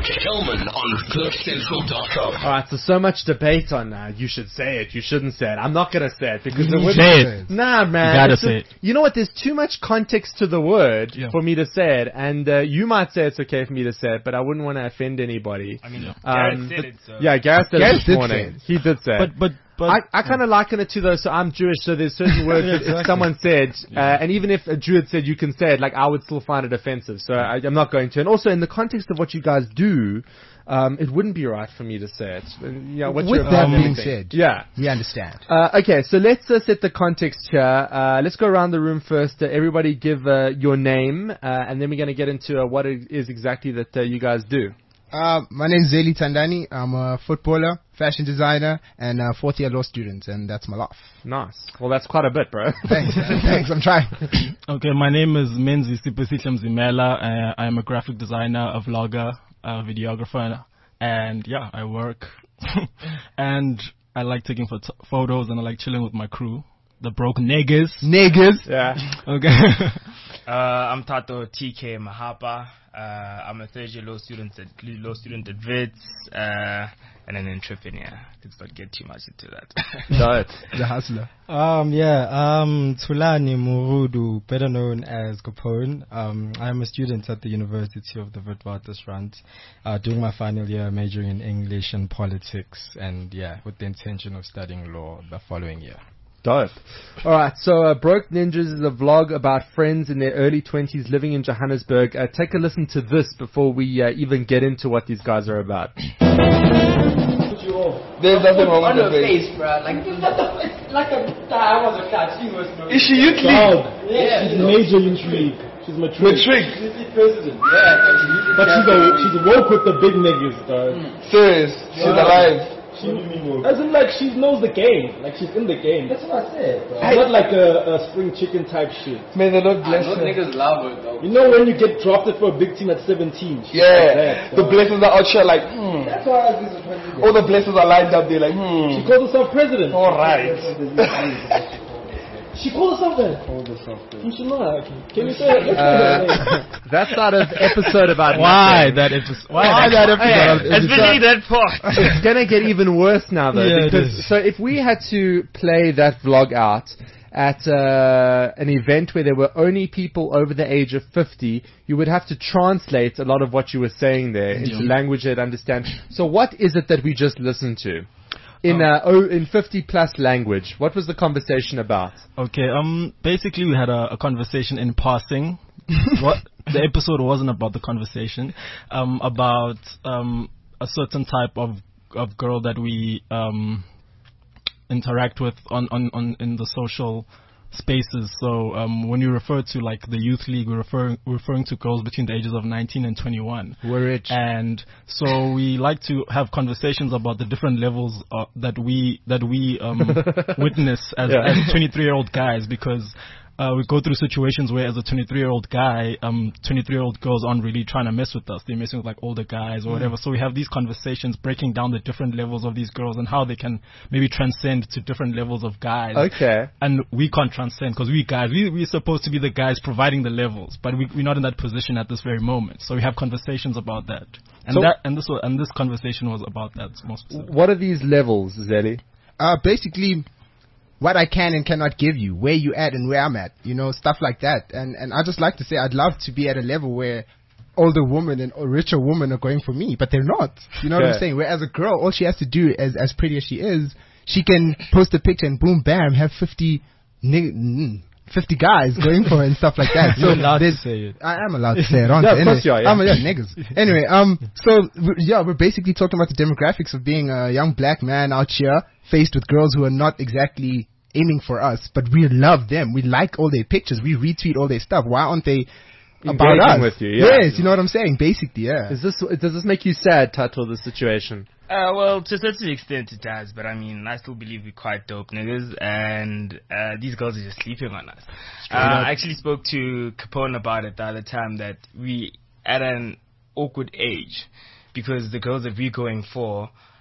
Kelman on CliffCentral.com. Alright, so much debate on you should say it, you shouldn't say it. I'm not gonna say it because it wouldn't. Say it. Nah, man. You gotta say it. You know what? There's too much context to the word for me to say it, and you might say it's okay for me to say it, but I wouldn't want to offend anybody. I mean, Gareth said it, so. Yeah, Gareth said it this morning. He did say it. But I kind of liken it to those. So I'm Jewish, so there's certain words that if someone said, and even if a Jew had said you can say it, like I would still find it offensive. So I'm not going to. And also in the context of what you guys do, it wouldn't be right for me to say it. Yeah, with that being said, we understand. Okay, so let's set the context here. Let's go around the room first. Everybody give your name, and then we're going to get into what it is exactly that you guys do. My name is Zeli Tandani. I'm a footballer, fashion designer, and a fourth-year law student, and that's my life. Nice. Well, that's quite a bit, bro. Thanks. Thanks. I'm trying. Okay, my name is Menzi Sipesihle Mzimela. I am a graphic designer, a vlogger, a videographer, and I work. And I like taking photos, and I like chilling with my crew, the broke niggas. Yeah. Okay. I'm Tato TK Mahapa. I'm a third-year law student at Wits, and an entrepreneur. Let's not get too much into that. The hustler. Tulani Murudu, better known as Capone. I am a student at the University of the Witwatersrand, doing my final year, majoring in English and politics, and with the intention of studying law the following year. Dope. Alright, so Broke Ninjas is a vlog about friends in their early 20s living in Johannesburg. Take a listen to this before we even get into what these guys are about. There's nothing wrong with her face, bro. Like a I was a cat. She was no. Is she youth league? Yeah, she's major youth league. She's matric. She's the president. Yeah, but she's woke with the big niggas, dog. Serious? She's alive. As in, like, she knows the game. Like, she's in the game. That's what I said, bro. It's not like a spring chicken type shit. May the Lord bless her. Those niggas love her, though. You know when you get drafted for a big team at 17? Yeah. The blessings are out here like, That's why I was disappointed. All the blessings are lined up there like, She called herself president. Alright. She called herself that. Can you say it? That's not an episode about Why that episode? Especially that part. It's gonna get even worse now, though. So if we had to play that vlog out at an event where there were only people over the age of 50, you would have to translate a lot of what you were saying there into language they'd understand. So what is it that we just listened to? In 50 plus language, what was the conversation about? Okay, basically we had a conversation in passing. The episode wasn't about the conversation, about a certain type of girl that we interact with on in the social spaces. So when you refer to like the youth league, we're referring to girls between the ages of 19 and 21. We're rich. And so we like to have conversations about the different levels that we witness as 23-year-old guys, because we go through situations where as a 23-year-old guy, 23-year-old girls aren't really trying to mess with us. They're messing with like older guys or whatever. So we have these conversations breaking down the different levels of these girls and how they can maybe transcend to different levels of guys. Okay. And we can't transcend because we guys, we're supposed to be the guys providing the levels, but we're not in that position at this very moment. So we have conversations about that. And this conversation was about that more specifically. What are these levels, Zeli? Basically, what I can and cannot give you, where you at and where I'm at, stuff like that. And I just like to say I'd love to be at a level where older women and richer women are going for me, but they're not. You know what I'm saying? Whereas a girl, all she has to do, as pretty as she is, she can post a picture and boom, bam, have 50 guys going for her and stuff like that. You're allowed to say it. I am allowed to say it, aren't I? I? Of course you are, niggas. Anyway, we're basically talking about the demographics of being a young black man out here faced with girls who are not exactly aiming for us, but we love them. We like all their pictures. We retweet all their stuff. Why aren't they about us? With you? Yes, you know what I'm saying? Basically, Does this make you sad, Tato, the situation? Well, to a certain extent it does, but I mean, I still believe we're quite dope niggas, and these girls are just sleeping on us. I actually spoke to Capone about it the other time, that we at an awkward age, because the girls that we're going for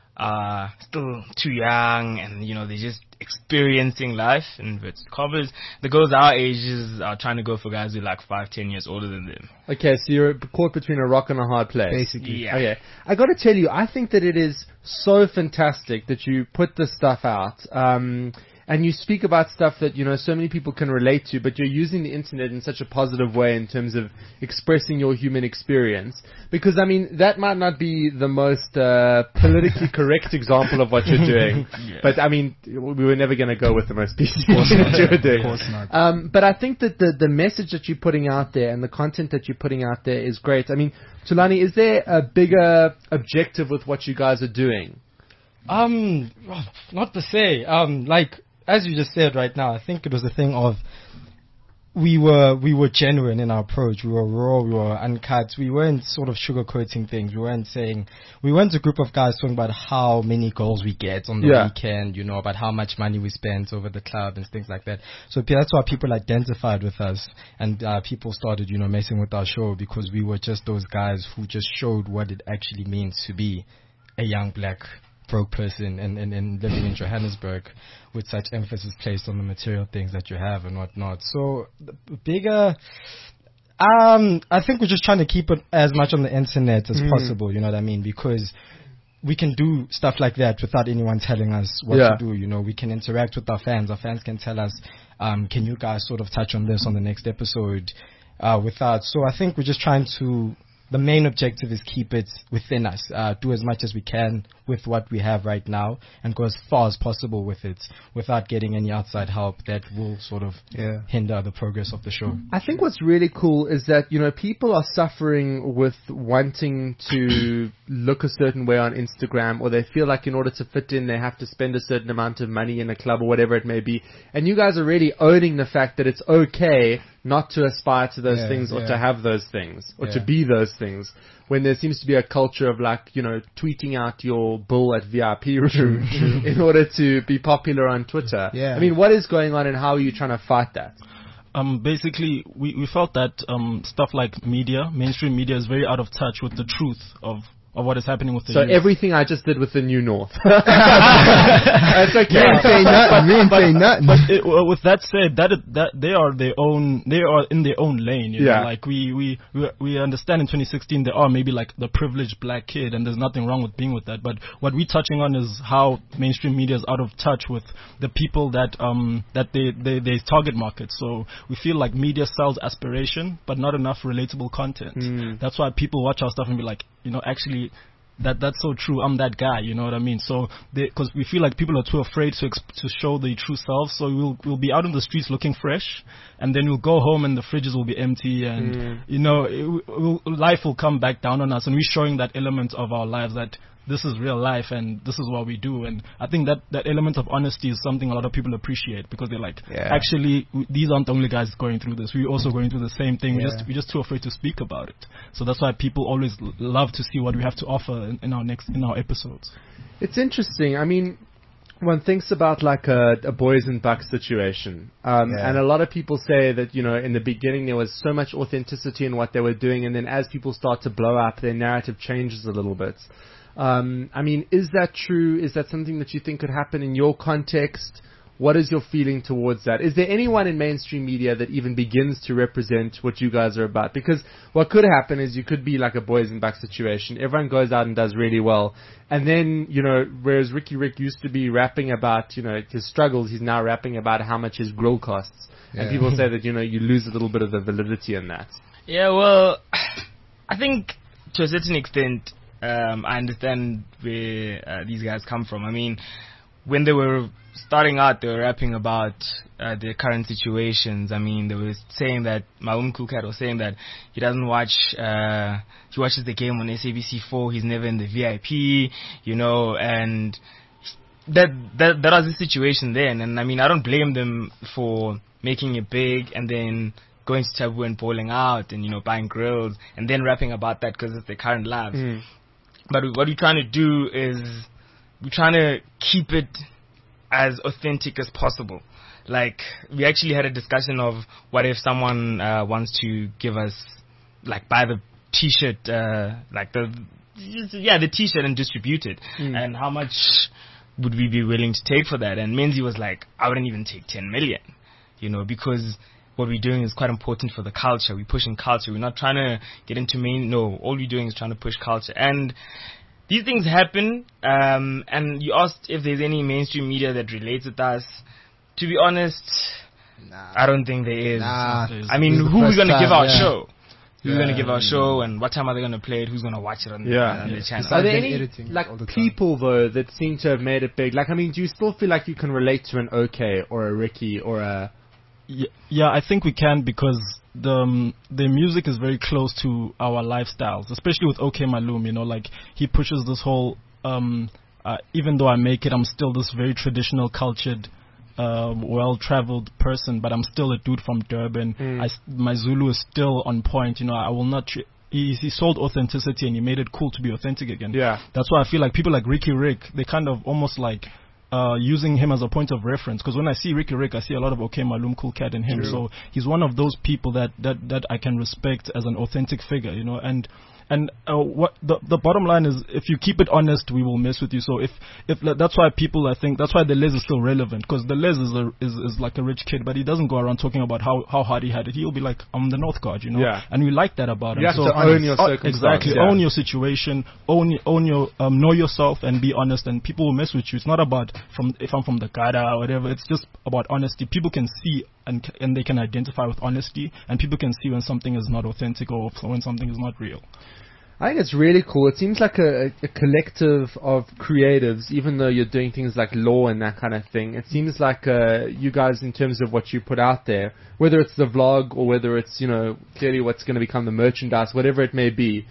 are still too young, and they're just experiencing life in inverted commas. The girls our ages are trying to go for guys who are like 5-10 years older than them. Okay, so you're caught between a rock and a hard place. Basically. Yeah. Okay, I got to tell you, I think that it is so fantastic that you put this stuff out. And you speak about stuff that, so many people can relate to, but you're using the internet in such a positive way in terms of expressing your human experience. Because, that might not be the most politically correct example of what you're doing. Yeah. But, we were never going to go with the most PC thing that you were doing. Of course not. But I think that the message that you're putting out there and the content that you're putting out there is great. Thulani, is there a bigger objective with what you guys are doing? Not per se. As you just said right now, I think it was a thing of we were genuine in our approach. We were raw, we were uncut. We weren't sort of sugarcoating things. We weren't a group of guys talking about how many goals we get on the weekend, about how much money we spent over the club and things like that. So that's why people identified with us, and people started, messing with our show, because we were just those guys who just showed what it actually means to be a young black broke person and living in Johannesburg, with such emphasis placed on the material things that you have and whatnot. So bigger, I think we're just trying to keep it as much on the internet as possible, you know what I mean? Because we can do stuff like that without anyone telling us what to do. We can interact with our fans. Our fans can tell us, can you guys sort of touch on this on the next episode, without. So I think we're just trying to, the main objective is keep it within us, do as much as we can with what we have right now, and go as far as possible with it without getting any outside help that will sort of hinder the progress of the show. I think what's really cool is that, people are suffering with wanting to look a certain way on Instagram, or they feel like in order to fit in, they have to spend a certain amount of money in a club or whatever it may be. And you guys are really owning the fact that it's okay not to aspire to those things, or to have those things, or to be those things, when there seems to be a culture of tweeting out your bill at VIP room in order to be popular on Twitter. Yeah. What is going on, and how are you trying to fight that? Basically, we felt that stuff like mainstream media is very out of touch with the truth of what is happening with the youth. Everything I just did with the New North. That's okay. You ain't say nothing. But with that said, that they are in their own lane. We understand in 2016 they are maybe like the privileged black kid, and there's nothing wrong with being with that. But what we're touching on is how mainstream media is out of touch with the people that they target market. So we feel like media sells aspiration, but not enough relatable content. That's why people watch our stuff and be like, actually, that's so true. I'm that guy. You know what I mean? So, because we feel like people are too afraid to show their true selves. So we'll be out in the streets looking fresh, and then we'll go home and the fridges will be empty, and life will come back down on us. And we're showing that element of our lives that this is real life and this is what we do. And I think that element of honesty is something a lot of people appreciate, because they're like, actually, these aren't the only guys going through this. We're also going through the same thing. We're just too afraid to speak about it. So that's why people always love to see what we have to offer in our episodes. It's interesting. One thinks about like a boys and bucks situation, and a lot of people say that in the beginning there was so much authenticity in what they were doing, and then as people start to blow up, their narrative changes a little bit. Is that true? Is that something that you think could happen in your context? What is your feeling towards that? Is there anyone in mainstream media that even begins to represent what you guys are about? Because what could happen is you could be like a boys and bucks situation. Everyone goes out and does really well. And then, whereas Ricky Rick used to be rapping about, his struggles, he's now rapping about how much his grill costs. Yeah. And people say that, you lose a little bit of the validity in that. Yeah, well, I think to a certain extent, I understand where these guys come from. When they were starting out, they were rapping about their current situations. They were saying that Maum Cool Cat was saying that he doesn't watch. He watches the game on SABC4. He's never in the VIP, and that was the situation then. And I don't blame them for making it big and then going to Taboo and bowling out and buying grills and then rapping about that because it's their current lives. But what we're trying to do is we're trying to keep it as authentic as possible. Like, we actually had a discussion of what if someone wants to give us, like, buy the t-shirt, like the the T-shirt and distribute it. And how much would we be willing to take for that? And Menzi was like, I wouldn't even take 10 million, because what we're doing is quite important for the culture. We're pushing culture. We're not trying to get into all we're doing is trying to push culture. And these things happen. And you asked if there's any mainstream media that relates with us. To be honest, I don't think there is. I mean, who are we going to give our show? Who's going to give our show, and what time are they going to play it? Who's going to watch it on the channel? Are there any people though that seem to have made it big? Like, I mean, do you still feel like you can relate to an OK or a Ricky or a? Yeah, I think we can, because the music is very close to our lifestyles, especially with OK Malum. Like, he pushes this whole even though I make it, I'm still this very traditional, cultured, well-traveled person, but I'm still a dude from Durban. My Zulu is still on point. I will not. He sold authenticity, and he made it cool to be authentic again. Yeah, that's why I feel like people like Ricky Rick, they kind of almost like using him as a point of reference. Because when I see Ricky Rick, I see a lot of OK Malum, Cool Cat in him. So he's one of those people that I can respect as an authentic figure. And what the bottom line is, if you keep it honest, we will mess with you. So if that's why I think that's why the Les is still relevant, because the Les is like a rich kid, but he doesn't go around talking about how hard he had it. He'll be like, I'm the North Guard, Yeah. And we like that about him. You have to own your circumstances. Exactly. Yeah. Own your situation. Own your know yourself and be honest. And people will mess with you. It's not about if I'm from the Gada or whatever. It's just about honesty. People can see and they can identify with honesty, and people can see when something is not authentic or when something is not real. I think it's really cool. It seems like a collective of creatives, even though you're doing things like law and that kind of thing. It seems like you guys, in terms of what you put out there, whether it's the vlog or whether it's, clearly what's going to become the merchandise, whatever it may be,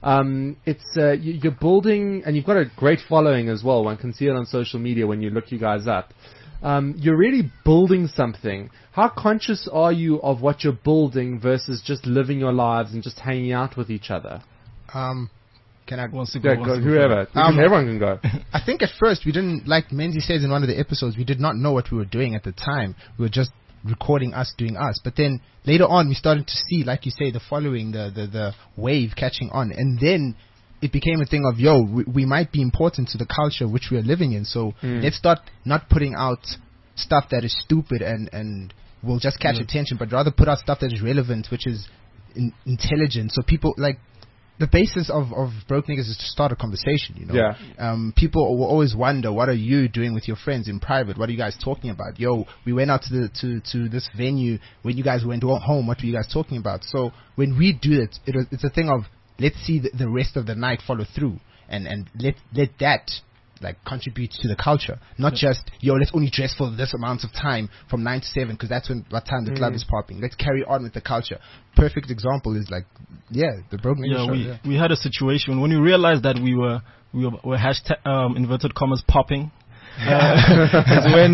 you're building, and you've got a great following as well. One can see it on social media when you look you guys up. You're really building something. How conscious are you of what you're building versus just living your lives and just hanging out with each other? Can I go? Whoever. Everyone can go. I think at first we didn't, like Menzi says in one of the episodes, we did not know what we were doing at the time. We were just recording us doing us. But then later on we started to see, like you say, the following, the wave catching on. And then it became a thing of, we might be important to the culture which we are living in. So let's start not putting out stuff that is stupid and will just catch attention, but rather put out stuff that is relevant, which is intelligent. So people, like, the basis of Broke Niggas is to start a conversation, people will always wonder, what are you doing with your friends in private? What are you guys talking about? We went out to this venue. When you guys went home, what were you guys talking about? So when we do it, it's a thing of, let's see the rest of the night follow through, and let that like contribute to the culture, not just let's only dress for this amount of time from 9 to 7 because that's what time the club is popping. Let's carry on with the culture. Perfect example is like the Broke Niggas show. We had a situation when we realized that we were hashtag inverted commas popping. Is when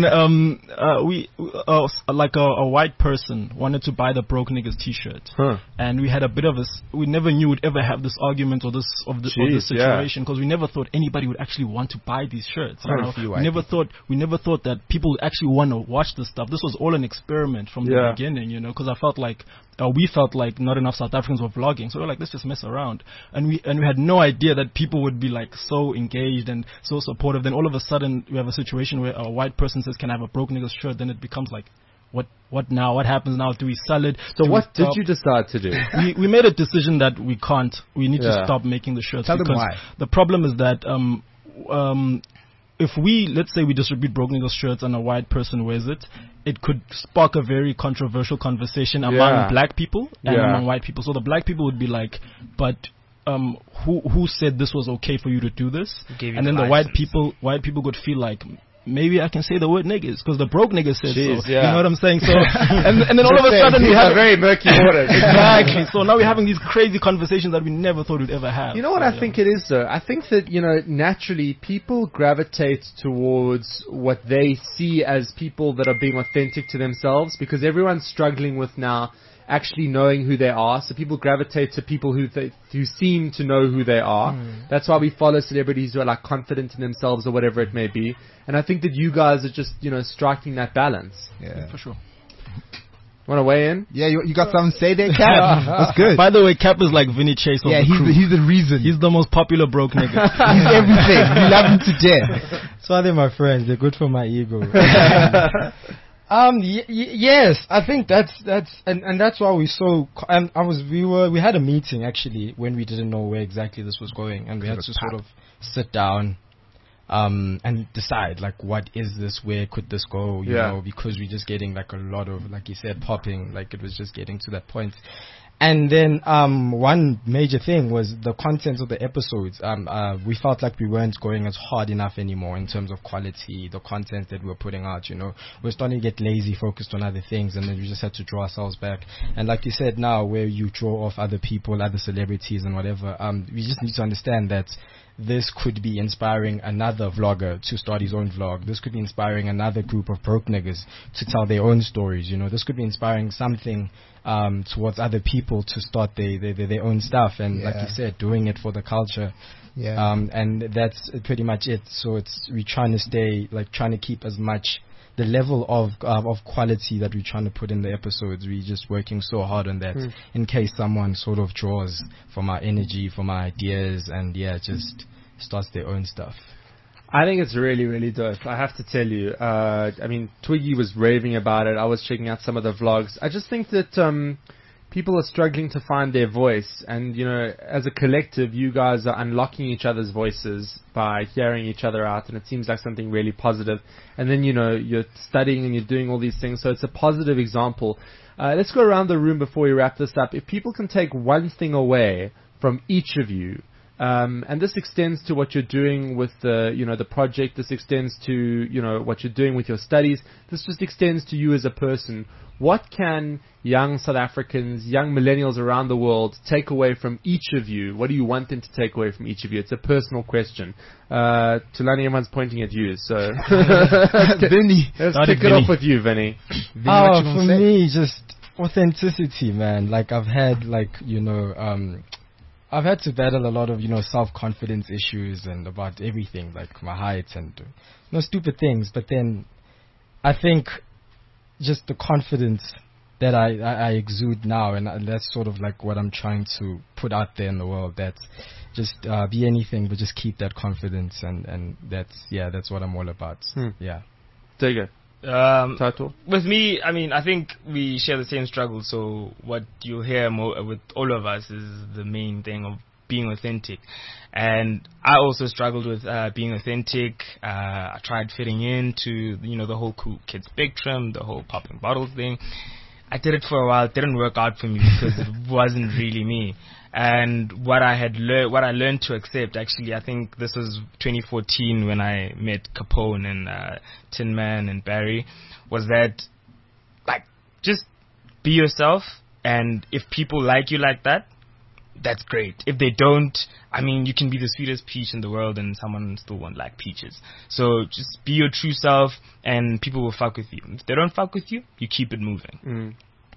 like a white person wanted to buy the Broke Niggas t-shirt, and we had a bit of we never knew we'd ever have this argument or this situation, because we never thought anybody would actually want to buy these shirts. We never thought that people would actually want to watch this stuff. This was all an experiment from the beginning, because I felt like we felt like not enough South Africans were vlogging, so we were like, let's just mess around, and we had no idea that people would be like so engaged and so supportive. Then all of a sudden we have a situation where a white person says, can I have a Broke Niggas shirt? Then it becomes like, what now? What happens now? Do we sell it? So what did you decide to do? We made a decision that we can't. We need to stop making the shirts. Tell them why. The problem is that if let's say we distribute Broke Niggas shirts and a white person wears it, it could spark a very controversial conversation among black people and among white people. So the black people would be like, but who said this was okay for you to do this? And then the white people would feel like, maybe I can say the word niggas because the Broke Niggas said so. You know what I'm saying? So and then all of a sudden we have very murky waters. Exactly. So now we're having these crazy conversations that we never thought we'd ever have. You know what I think it is though? I think that, naturally people gravitate towards what they see as people that are being authentic to themselves, because everyone's struggling with now actually knowing who they are. So people gravitate to people who seem to know who they are. That's why we follow celebrities who are like confident in themselves or whatever it may be. And I think that you guys are just, striking that balance. Yeah, for sure. Want to weigh in? Yeah, you got something to say there, Cap? That's good. By the way, Cap is like Vinny Chase of the crew. He's the reason. He's the most popular broke nigga. He's everything. We love him to death. So are they my friends? They're good for my ego. Yes, I think that's and that's why we had a meeting actually when we didn't know where exactly this was going, and we had to sort of sit down and decide, like, what is this, where could this go, you know, because we're just getting like a lot of, like you said, popping, like it was just getting to that point. And then one major thing was the content of the episodes. We felt like we weren't going as hard enough anymore in terms of quality, the content that we were putting out, you know. We're starting to get lazy, focused on other things, and then we just had to draw ourselves back. And like you said, now where you draw off other people, other celebrities and whatever, we just need to understand that this could be inspiring another vlogger to start his own vlog. This could be inspiring another group of broke niggas to tell their own stories, you know. This could be inspiring something towards other people to start their own stuff, and like you said, doing it for the culture. And that's pretty much it. So we're trying to keep as much the level of quality that we're trying to put in the episodes. We're just working so hard on that in case someone sort of draws from our energy, from our ideas, and just starts their own stuff. I think it's really, really dope. I have to tell you. I mean, Twiggy was raving about it. I was checking out some of the vlogs. I just think that people are struggling to find their voice. And, you know, as a collective, you guys are unlocking each other's voices by hearing each other out. And it seems like something really positive. And then, you know, you're studying and you're doing all these things. So it's a positive example. Let's go around the room before we wrap this up. If people can take one thing away from each of you, and this extends to what you're doing with the project. This extends to, you know, what you're doing with your studies. This just extends to you as a person. What can young South Africans, young millennials around the world take away from each of you? What do you want them to take away from each of you? It's a personal question. Tulani, everyone's pointing at you, so Vinny, let's kick it off with you, Vinny. For me, just authenticity, man. Like I've had, I've had to battle a lot of, you know, self-confidence issues and about everything, like my height and, stupid things. But then I think just the confidence that I exude now, and that's sort of like what I'm trying to put out there in the world. That's just be anything, but just keep that confidence, and that's what I'm all about. Yeah. There you go. With me, I mean, I think we share the same struggle. So what you hear with all of us is the main thing of being authentic. And I also struggled with being authentic. I tried fitting into, the whole cool kid spectrum, the whole popping bottles thing. I did it for a while. It didn't work out for me because it wasn't really me. And what I learned to accept, actually, I think this was 2014 when I met Capone and Tin Man and Barry, was that, like, just be yourself. And if people like you like that, that's great. If they don't, I mean, you can be the sweetest peach in the world and someone still won't like peaches. So just be your true self and people will fuck with you. If they don't fuck with you, you keep it moving.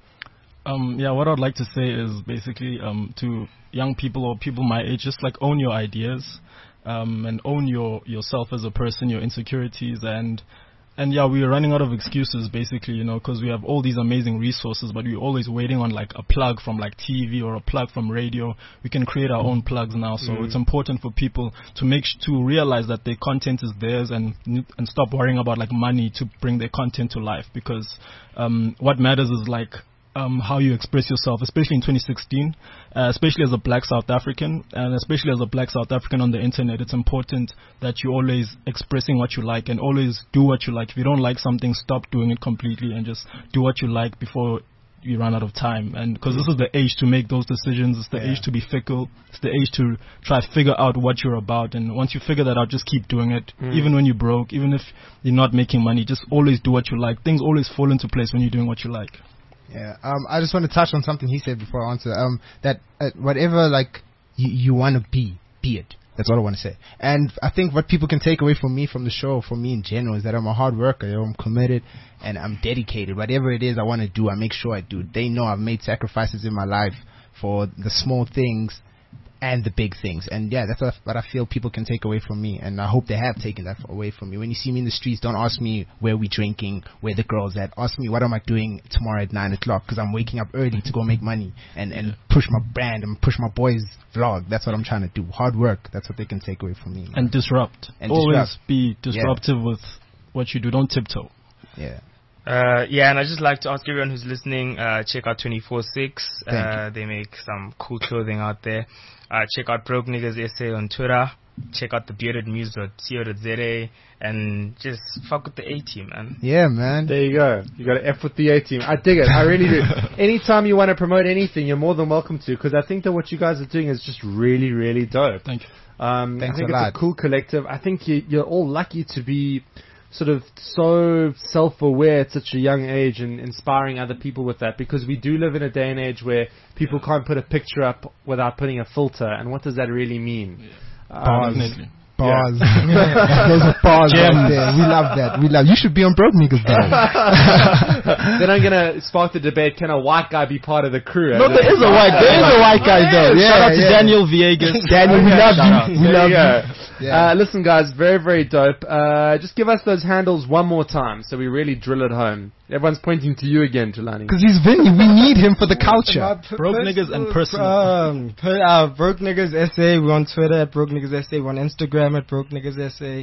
What I'd like to say is basically to young people or people my age, just like own your ideas and own yourself as a person, your insecurities, and we're running out of excuses basically, because we have all these amazing resources, but we're always waiting on like a plug from like TV or a plug from radio. We can create our own plugs now, so it's important for people to realize that their content is theirs and stop worrying about like money to bring their content to life, because what matters is like how you express yourself, especially in 2016, especially as a black South African, and especially as a black South African on the internet. It's important that you're always expressing what you like and always do what you like. If you don't like something, stop doing it completely and just do what you like before you run out of time. And because this is the age to make those decisions, it's the age to be fickle, it's the age to try to figure out what you're about. And once you figure that out, just keep doing it. Even when you're broke, even if you're not making money, just always do what you like. Things always fall into place when you're doing what you like. Yeah, I just want to touch on something he said before I answer. That whatever like you want to be it. That's all I want to say. And I think what people can take away from me, from the show, from me in general, is that I'm a hard worker. I'm committed and I'm dedicated. Whatever it is I want to do, I make sure I do. They know I've made sacrifices in my life for the small things. and the big things. And yeah, that's what I feel people can take away from me, and I hope they have taken that away from me. When you see me in the streets, don't ask me where we drinking, where the girls at. Ask me what am I doing tomorrow at 9 o'clock, because I'm waking up early to go make money and push my brand and push my boys' vlog. That's what I'm trying to do. Hard work. That's what they can take away from me, man. And disrupt. And always be disruptive with what you do. Don't tiptoe. Yeah. And I just like to ask everyone who's listening, check out 24/6. They make some cool clothing out there. Check out Broke Niggas SA on Twitter. Check out thebeardedmuse.co.za and just fuck with the A-team, man. Yeah, man. There you go. You got to F with the A-team. I dig it. I really do. Anytime you want to promote anything, you're more than welcome to, because I think that what you guys are doing is just really, really dope. Thank you. I think it's a cool collective. I think you're all lucky to be sort of so self-aware at such a young age and inspiring other people with that, because we do live in a day and age where people can't put a picture up without putting a filter, and what does that really mean? Bars. Those are bars right there. We love that. You should be on Broke Niggas though. Then I'm gonna spark the debate, can a white guy be part of the crew? No, there is a white guy though. Shout out to Daniel Viegas. Daniel, we love you. We love you. Yeah. Listen, guys, very, very dope. Just give us those handles one more time so we really drill it home. Everyone's pointing to you again, Tulani. Because he's Vinny. We need him for the culture. Broke Niggas and personal. Broke Niggas SA. We're on Twitter at Broke Niggas SA. We're on Instagram at Broke Niggas SA.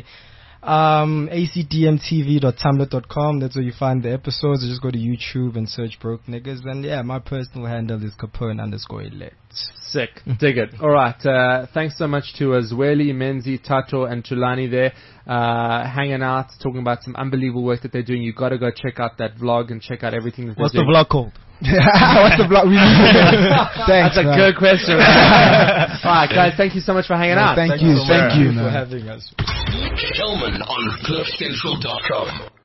acdmtv.tumblr.com. That's where you find the episodes. Just go to YouTube and search Broke Niggas. And yeah, my personal handle is Capone_elect. Sick. Dig it. All right. Thanks so much to Zweli, Menzi, Tato, and Tulani there, hanging out, talking about some unbelievable work that they're doing. You got to go check out that vlog and check out everything that they're doing. What's the vlog called? What's the vlog? Thanks. That's a good question. All right, guys. Thank you so much for hanging out. Thank you for man. having us. Kelman on CliffCentral.com.